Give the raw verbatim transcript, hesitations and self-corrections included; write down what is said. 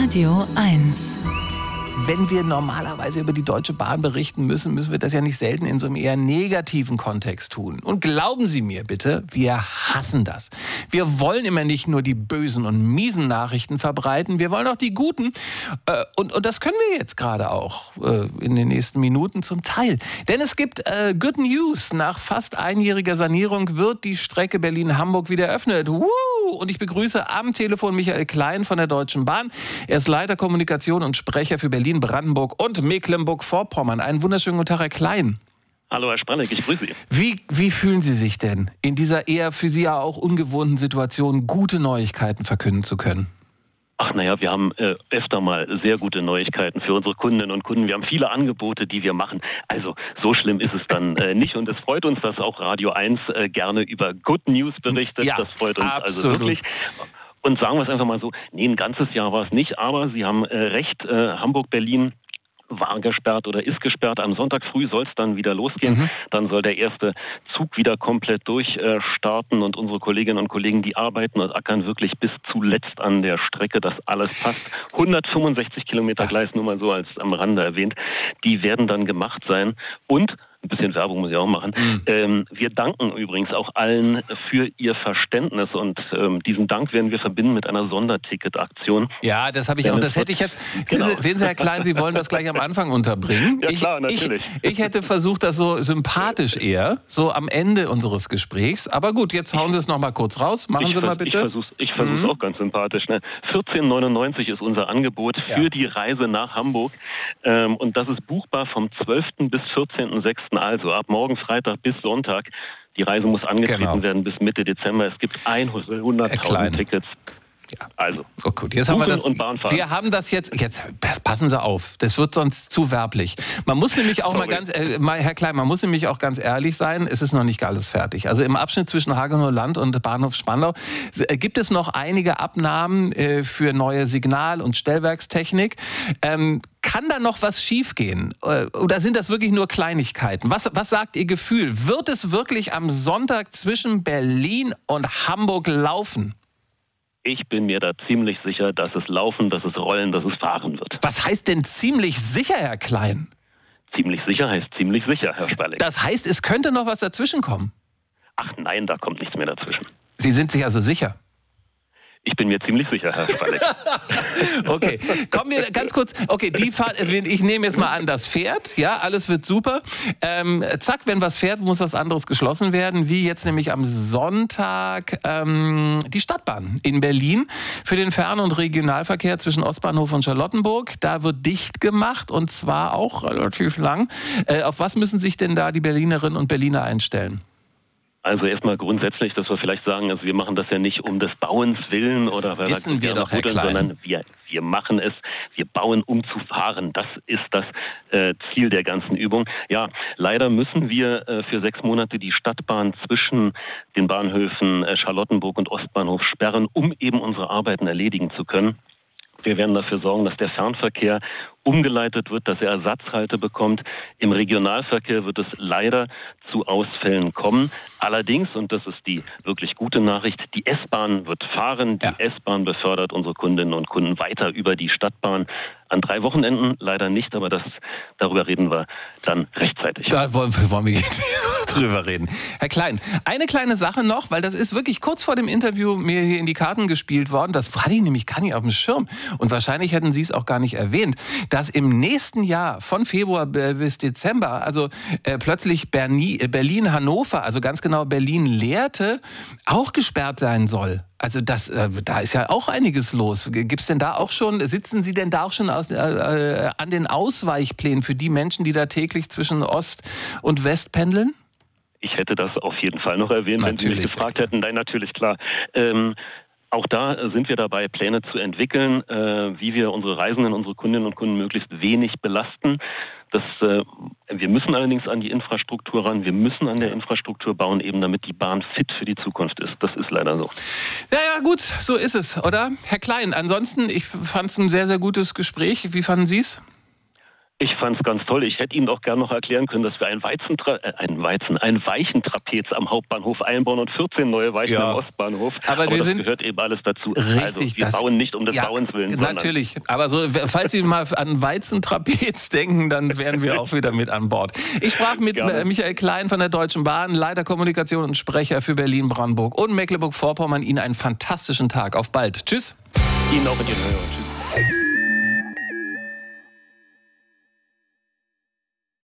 Radio eins. Wenn wir normalerweise über die Deutsche Bahn berichten müssen, müssen wir das ja nicht selten in so einem eher negativen Kontext tun. Und glauben Sie mir bitte, wir hassen das. Wir wollen immer nicht nur die bösen und miesen Nachrichten verbreiten, wir wollen auch die guten. Und, und das können wir jetzt gerade auch in den nächsten Minuten zum Teil. Denn es gibt äh, Good News. Nach fast einjähriger Sanierung wird die Strecke Berlin-Hamburg wieder eröffnet. Woo! Und ich begrüße am Telefon Michael Klein von der Deutschen Bahn. Er ist Leiter Kommunikation und Sprecher für Berlin, Brandenburg und Mecklenburg-Vorpommern. Einen wunderschönen guten Tag, Herr Klein. Hallo, Herr Spranek, ich grüße Sie. Wie, wie fühlen Sie sich denn, in dieser eher für Sie ja auch ungewohnten Situation gute Neuigkeiten verkünden zu können? Ach naja, wir haben äh, öfter mal sehr gute Neuigkeiten für unsere Kundinnen und Kunden. Wir haben viele Angebote, die wir machen. Also so schlimm ist es dann äh, nicht. Und es freut uns, dass auch Radio eins äh, gerne über Good News berichtet. Ja, das freut uns absolut. also wirklich. Und sagen wir es einfach mal so, nee, ein ganzes Jahr war es nicht, aber Sie haben äh, recht, äh, Hamburg-Berlin war gesperrt oder ist gesperrt. Am Sonntag früh soll es dann wieder losgehen. Mhm. Dann soll der erste Zug wieder komplett durchstarten. Und unsere Kolleginnen und Kollegen, die arbeiten und ackern wirklich bis zuletzt an der Strecke, dass alles passt. hundertfünfundsechzig Kilometer Gleis, nur mal so als am Rande erwähnt, die werden dann gemacht sein. Und ein bisschen Werbung muss ich auch machen. Mhm. Ähm, wir danken übrigens auch allen für ihr Verständnis und ähm, diesen Dank werden wir verbinden mit einer Sonderticket-Aktion. Ja, das habe ich auch. Das hätte ich jetzt. Genau. Sehen Sie, Herr Klein, Sie wollen das gleich am Anfang unterbringen. Ja klar, natürlich. Ich, ich hätte versucht, das so sympathisch eher, so am Ende unseres Gesprächs. Aber gut, jetzt hauen Sie es noch mal kurz raus. Machen ich Sie mal bitte. Ich versuche es ich versuch's mhm. auch ganz sympathisch. Ne? vierzehn neunundneunzig ist unser Angebot für ja. die Reise nach Hamburg. Ähm, und das ist buchbar vom zwölften bis vierzehnten sechsten Also ab morgen Freitag bis Sonntag. Die Reise muss angetreten genau. werden bis Mitte Dezember. Es gibt hunderttausend Tickets. Ja. Also, oh gut, jetzt haben wir das. Wir haben das jetzt. Jetzt passen Sie auf. Das wird sonst zu werblich. Man muss nämlich auch Sorry. mal ganz, äh, mal, Herr Klein, man muss nämlich auch ganz ehrlich sein. Es ist noch nicht alles fertig. Also im Abschnitt zwischen Hagenower Land und Bahnhof Spandau äh, gibt es noch einige Abnahmen äh, für neue Signal- und Stellwerkstechnik. Ähm, Kann da noch was schiefgehen? Oder sind das wirklich nur Kleinigkeiten? Was, was sagt Ihr Gefühl? Wird es wirklich am Sonntag zwischen Berlin und Hamburg laufen? Ich bin mir da ziemlich sicher, dass es laufen, dass es rollen, dass es fahren wird. Was heißt denn ziemlich sicher, Herr Klein? Ziemlich sicher heißt ziemlich sicher, Herr Sperling. Das heißt, es könnte noch was dazwischen kommen? Ach nein, da kommt nichts mehr dazwischen. Sie sind sich also sicher? Ich bin mir ziemlich sicher, Herr Sperling. Okay, kommen wir ganz kurz. Okay, die Fahrt, ich nehme jetzt mal an, das fährt. Ja, alles wird super. Ähm, zack, wenn was fährt, muss was anderes geschlossen werden. Wie jetzt nämlich am Sonntag ähm, die Stadtbahn in Berlin für den Fern- und Regionalverkehr zwischen Ostbahnhof und Charlottenburg. Da wird dicht gemacht und zwar auch relativ lang. Äh, auf was müssen sich denn da die Berlinerinnen und Berliner einstellen? Also erstmal grundsätzlich, dass wir vielleicht sagen, also wir machen das ja nicht um des Bauens willen das oder weil wissen wir doch, Herr buddeln, Klein. sondern wir, wir machen es, wir bauen, um zu fahren. Das ist das äh, Ziel der ganzen Übung. Ja, leider müssen wir äh, für sechs Monate die Stadtbahn zwischen den Bahnhöfen äh, Charlottenburg und Ostbahnhof sperren, um eben unsere Arbeiten erledigen zu können. Wir werden dafür sorgen, dass der Fernverkehr umgeleitet wird, dass er Ersatzhalte bekommt. Im Regionalverkehr wird es leider zu Ausfällen kommen. Allerdings, und das ist die wirklich gute Nachricht, die S-Bahn wird fahren. Die ja. S-Bahn befördert unsere Kundinnen und Kunden weiter über die Stadtbahn. An drei Wochenenden leider nicht, aber das, darüber reden wir dann rechtzeitig. Da wollen wir, wollen wir jetzt drüber reden. Herr Klein, eine kleine Sache noch, weil das ist wirklich kurz vor dem Interview mir hier in die Karten gespielt worden. Das hatte ich nämlich gar nicht auf dem Schirm. Und wahrscheinlich hätten Sie es auch gar nicht erwähnt, dass im nächsten Jahr von Februar bis Dezember, also äh, plötzlich Berlin-Hannover, also ganz genau Berlin-Lehrte, auch gesperrt sein soll. Also das, äh, da ist ja auch einiges los. Gibt's denn da auch schon, sitzen Sie denn da auch schon aus, äh, äh, an den Ausweichplänen für die Menschen, die da täglich zwischen Ost und West pendeln? Ich hätte das auf jeden Fall noch erwähnt, natürlich, wenn Sie mich gefragt hätten. Nein, natürlich, klar. Ähm, Auch da sind wir dabei, Pläne zu entwickeln, äh, wie wir unsere Reisenden, unsere Kundinnen und Kunden möglichst wenig belasten. Das, äh, wir müssen allerdings an die Infrastruktur ran. Wir müssen an der Infrastruktur bauen, eben damit die Bahn fit für die Zukunft ist. Das ist leider so. Ja, ja, gut, so ist es, oder? Herr Klein, ansonsten, ich fand es ein sehr, sehr gutes Gespräch. Wie fanden Sie es? Ich fand es ganz toll. Ich hätte Ihnen auch gerne noch erklären können, dass wir ein Weizentra äh, ein Weizen, ein Weichentrapez am Hauptbahnhof einbauen und vierzehn neue Weichen ja. am Ostbahnhof. Aber, Aber wir das sind gehört eben alles dazu. Richtig, also, wir das, bauen nicht um des ja, Bauens willen. Natürlich. Aber so, falls Sie mal an Weizentrapez denken, dann wären wir auch wieder mit an Bord. Ich sprach mit Gerne. Michael Klein von der Deutschen Bahn, Leiter Kommunikation und Sprecher für Berlin-Brandenburg und Mecklenburg-Vorpommern. Ihnen einen fantastischen Tag. Auf bald. Tschüss. Ihnen auch mit Ihren Hörern. Tschüss.